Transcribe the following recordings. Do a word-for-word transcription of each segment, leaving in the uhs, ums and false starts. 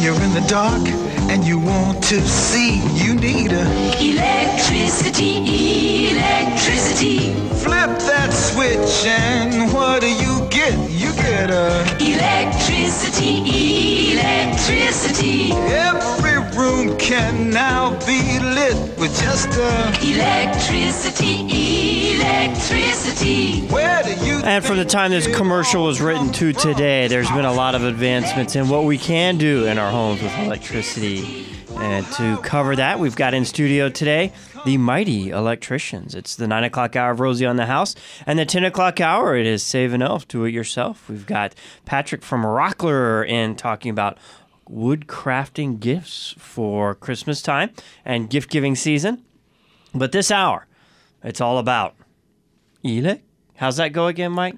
you're in the dark and you want to see, you need a electricity, electricity. Flip that switch and what do you get? You get a electricity, electricity. Every room can now be lit with just a electricity, electricity. Where do you And from the time this commercial was written to today, there's been a lot of advancements in what we can do in our homes with electricity. And to cover that, we've got in studio today the mighty electricians. It's the nine o'clock hour of Rosie on the House, and the ten o'clock hour, it is Save an Elf, Do It Yourself. We've got Patrick from Rockler in talking about wood crafting gifts for Christmas time and gift-giving season. But this hour, it's all about elec. How's that go again, Mike?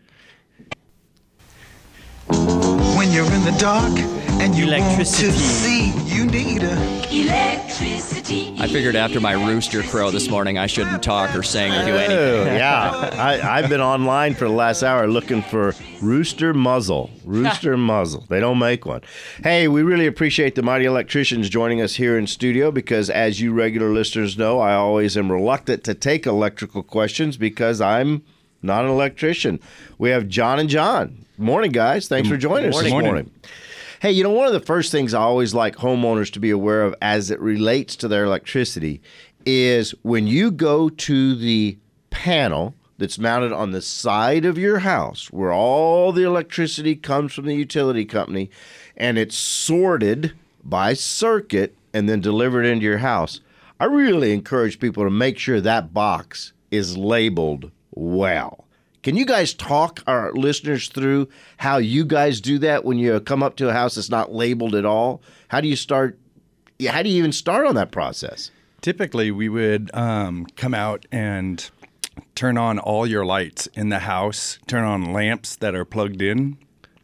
When you're in the dark and you want to Electricity. see, you need a Electricity. I figured after my rooster crow this morning, I shouldn't talk or sing or do Oh, anything. yeah. I, I've been online for the last hour looking for rooster muzzle. Rooster muzzle. They don't make one. Hey, we really appreciate the mighty electricians joining us here in studio because, as you regular listeners know, I always am reluctant to take electrical questions because I'm not an electrician. We have John and John. Morning, guys. Thanks for joining us this morning. morning. Hey, you know, one of the first things I always like homeowners to be aware of as it relates to their electricity is when you go to the panel that's mounted on the side of your house where all the electricity comes from the utility company and it's sorted by circuit and then delivered into your house, I really encourage people to make sure that box is labeled well. Can you guys talk our listeners through how you guys do that when you come up to a house that's not labeled at all? How do you start? Yeah, how do you even start on that process? Typically, we would um, come out and turn on all your lights in the house, turn on lamps that are plugged in,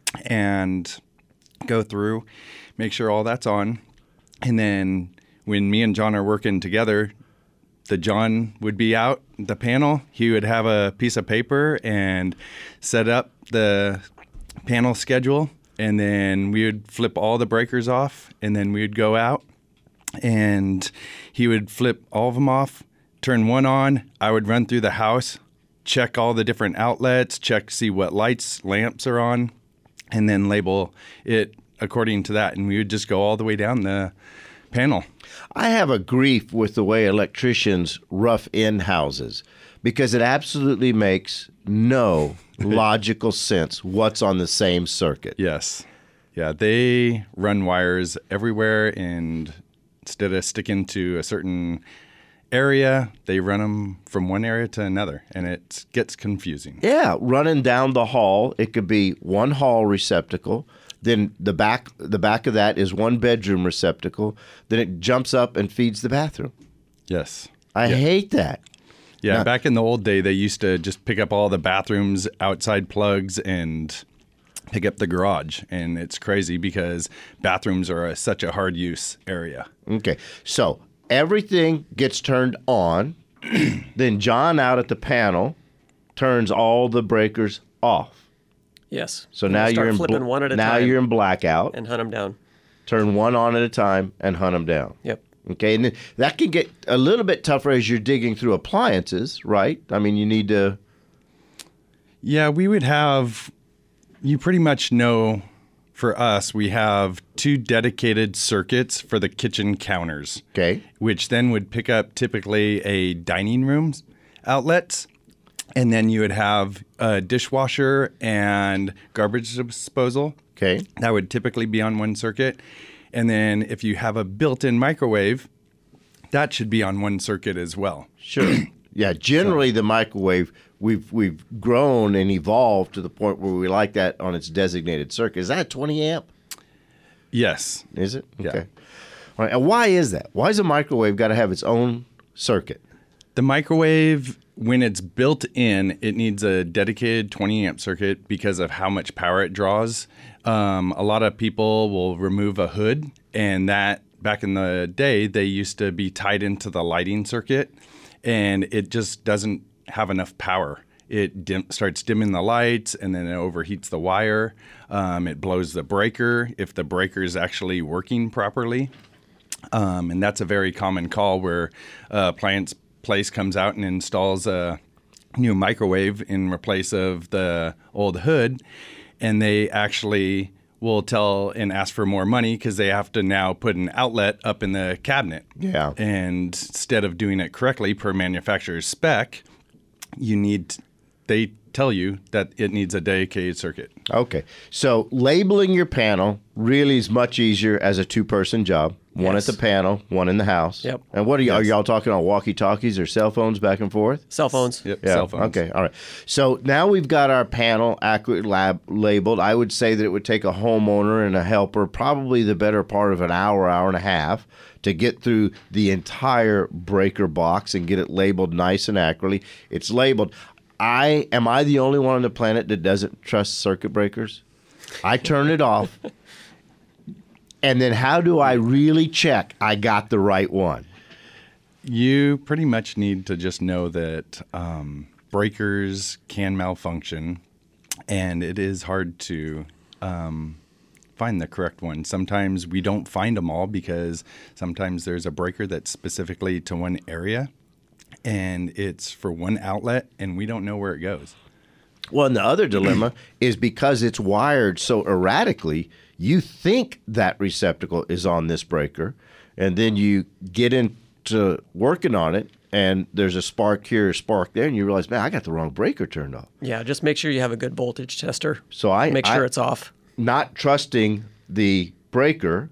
and go through, make sure all that's on. And then when me and John are working together, the John would be out the panel. He would have a piece of paper and set up the panel schedule, and then we would flip all the breakers off, and then we would go out, and he would flip all of them off, turn one on. I would run through the house, check all the different outlets, check, see what lights, lamps are on, and then label it according to that, and we would just go all the way down the panel. I have a grief with the way electricians rough in houses because it absolutely makes no logical sense what's on the same circuit. Yes. Yeah, they run wires everywhere, and instead of sticking to a certain area, they run them from one area to another, and it gets confusing. Yeah, running down the hall, it could be one hall receptacle. Then the back the back of that is one bedroom receptacle. Then it jumps up and feeds the bathroom. Yes. I Yeah. hate that. Yeah, Now- back in the old day, they used to just pick up all the bathrooms, outside plugs, and pick up the garage. And it's crazy because bathrooms are a, such a hard use area. Okay, so everything gets turned on. Then John out at the panel turns all the breakers off. Yes. So And now we'll start you're in flipping bl- one at a now time you're in blackout. and hunt them down. Turn one on at a time and hunt them down. Yep. Okay, and then that can get a little bit tougher as you're digging through appliances, right? I mean, you need to. Yeah, we would have, you pretty much know, for us, we have two dedicated circuits for the kitchen counters. Okay. Which then would pick up typically a dining room outlets. And then you would have a dishwasher and garbage disposal. Okay. That would typically be on one circuit. And then if you have a built-in microwave, that should be on one circuit as well. Sure. Yeah, generally the microwave, we've we've grown and evolved to the point where we like that on its designated circuit. Is that a twenty amp? Yes. Is it? Yeah. Okay. All right. And why is that? Why does a microwave got to have its own circuit? The microwave, when it's built in, it needs a dedicated twenty amp circuit because of how much power it draws. Um, a lot of people will remove a hood, and that back in the day, they used to be tied into the lighting circuit, and it just doesn't have enough power. it dim- starts dimming the lights, and then it overheats the wire. Um, it blows the breaker if the breaker is actually working properly. Um, and that's a very common call where uh, appliance place comes out and installs a new microwave in replace of the old hood, and they actually will tell and ask for more money because they have to now put an outlet up in the cabinet. Yeah. And instead of doing it correctly per manufacturer's spec, you need, they tell you that it needs a dedicated circuit. Okay. So labeling your panel really is much easier as a two-person job. One Yes. at the panel, one in the house. Yep. And what are, y- are Yes. y'all talking on walkie-talkies or cell phones back and forth? Cell phones. Yep, Yeah. cell phones. Okay. All right. So now we've got our panel accurately lab labeled. I would say that it would take a homeowner and a helper probably the better part of an hour, hour and a half to get through the entire breaker box and get it labeled nice and accurately. It's labeled. I am I the only one on the planet that doesn't trust circuit breakers? I turn it off. And then how do I really check I got the right one? You pretty much need to just know that um, breakers can malfunction, and it is hard to um, find the correct one. Sometimes we don't find them all because sometimes there's a breaker that's specifically to one area, and it's for one outlet, and we don't know where it goes. Well, and the other dilemma is because it's wired so erratically, you think that receptacle is on this breaker, and then you get into working on it, and there's a spark here, a spark there, and you realize, man, I got the wrong breaker turned off. Yeah, just make sure you have a good voltage tester. So I Make sure I- it's off. Not trusting the breaker,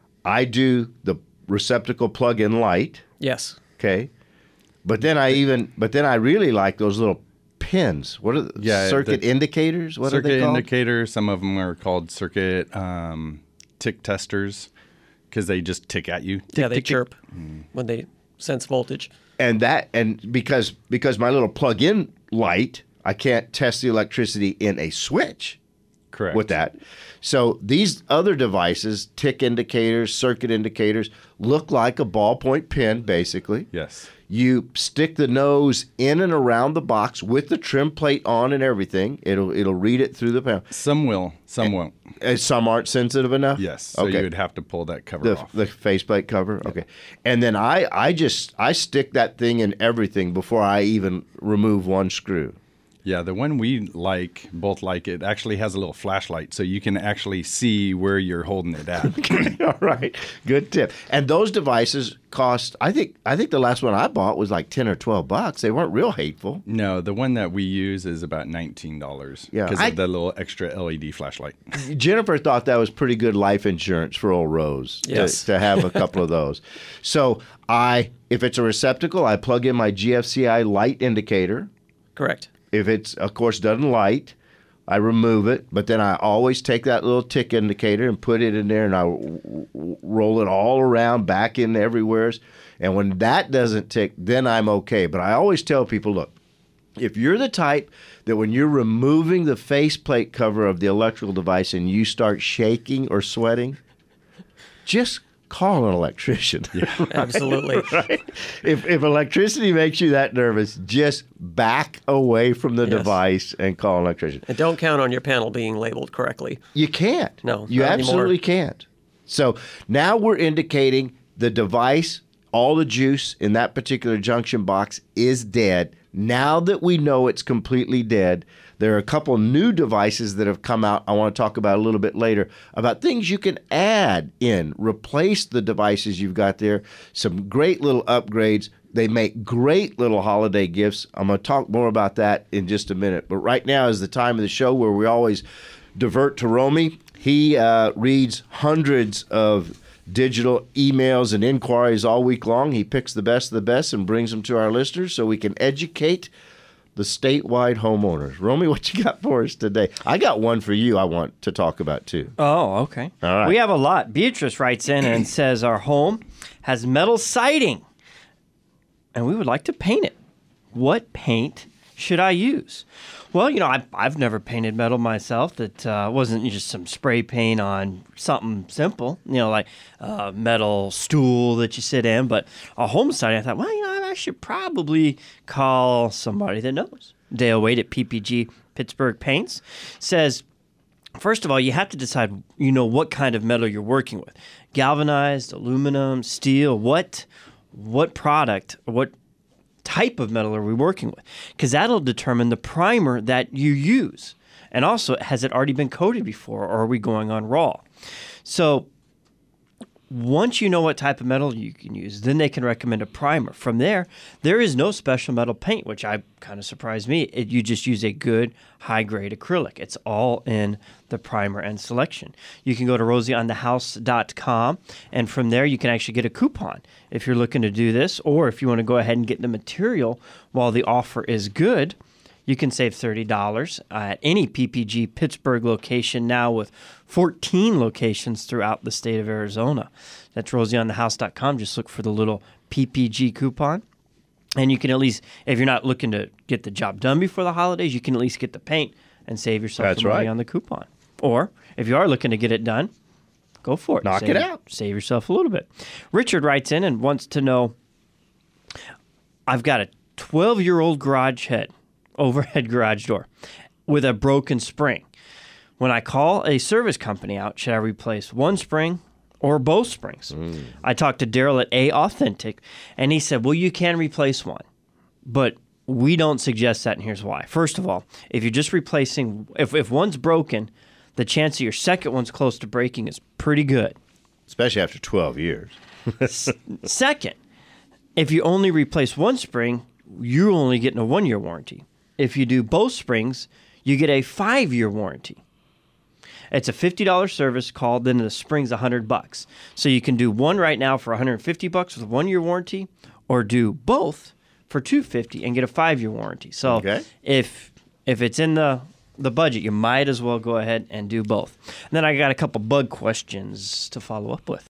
I do the receptacle plug-in light, Yes. okay? But then I even, but then I really like those little pins. What are the Yeah, circuit the- indicators? What are circuit they called? indicator. Some of them are called circuit um, tick testers because they just tick at you. Yeah, they Tick, tick, tick. chirp when they sense voltage. and that and because because my little plug-in light, I can't test the electricity in a switch Correct. with that. So these other devices, tick indicators, circuit indicators, look like a ballpoint pen, basically. Yes. You stick the nose in and around the box with the trim plate on and everything. It'll it'll read it through the panel. Some will, some won't. And some aren't sensitive enough. Yes. So okay. you would have to pull that cover the off. the faceplate cover. Okay. And then I I just I stick that thing in everything before I even remove one screw. Yeah, the one we like, both like, it actually has a little flashlight, so you can actually see where you're holding it at. All right, good tip. And those devices cost. I think. I think the last one I bought was like ten or twelve bucks. They weren't real hateful. No, the one that we use is about nineteen dollars. Yeah, because I- of the little extra L E D flashlight. Jennifer thought that was pretty good life insurance for old Rose. to- Yes. To, have a couple of those. So I, if it's a receptacle, I plug in my G F C I light indicator. Correct. If it's, of course, doesn't light, I remove it. But then I always take that little tick indicator and put it in there, and I w- w- roll it all around, back in everywhere. And when that doesn't tick, then I'm okay. But I always tell people, look, if you're the type that when you're removing the faceplate cover of the electrical device and you start shaking or sweating, just call an electrician. Absolutely. Right? If, if electricity makes you that nervous, just back away from the Yes. device and call an electrician. And don't count on your panel being labeled correctly. You can't. No, you not absolutely anymore. can't. So now we're indicating the device, all the juice in that particular junction box is dead. Now that we know it's completely dead, there are a couple new devices that have come out. I want to talk about a little bit later about things you can add in, replace the devices you've got there. Some great little upgrades. They make great little holiday gifts. I'm going to talk more about that in just a minute. But right now is the time of the show where we always divert to Romy. He uh, reads hundreds of digital emails and inquiries all week long. He picks the best of the best and brings them to our listeners so we can educate the statewide homeowners. Romy, what you got for us today? I got one for you I want to talk about too. Oh, okay. All right. We have a lot. Beatrice writes in and says our home has metal siding, and we would like to paint it. What paint should I use? Well, you know, I've, I've never painted metal myself. That uh, wasn't just some spray paint on something simple, you know, like a metal stool that you sit in. But a home siding, I thought, well, you know, I should probably call somebody that knows. Dale Wade at P P G Pittsburgh Paints says, first of all, you have to decide, you know, what kind of metal you're working with. Galvanized, aluminum, steel, what what product, what type of metal are we working with? Because that'll determine the primer that you use. And also, has it already been coated before, or are we going on raw? So once you know what type of metal you can use, then they can recommend a primer. From there, there is no special metal paint, which I kind of surprised me. It, you just use a good high-grade acrylic. It's all in the primer and selection. You can go to rosie on the house dot com, and from there you can actually get a coupon if you're looking to do this, or if you want to go ahead and get the material while the offer is good. You can save thirty dollars at any P P G Pittsburgh location now with fourteen locations throughout the state of Arizona. That's rosie on the house dot com. Just look for the little P P G coupon. And you can at least, if you're not looking to get the job done before the holidays, you can at least get the paint and save yourself That's the money right. on the coupon. Or if you are looking to get it done, go for it. Knock Save- it out. Save yourself a little bit. Richard writes in and wants to know, I've got a twelve-year-old garage head. Overhead garage door with a broken spring. When I call a service company out, should I replace one spring or both springs? Mm. I talked to Daryl at A Authentic, and he said, well, you can replace one, but we don't suggest that, and here's why. First of all, if you're just replacing, if, if one's broken, the chance that your second one's close to breaking is pretty good. Especially after twelve years. Second, if you only replace one spring, you're only getting a one-year warranty. If you do both springs, you get a five-year warranty. It's a fifty dollars service call, then the spring's one hundred bucks. So you can do one right now for one hundred fifty bucks with a one-year warranty, or do both for two hundred fifty dollars and get a five-year warranty. So Okay. if if it's in the the budget, you might as well go ahead and do both. And then I got a couple bug questions to follow up with.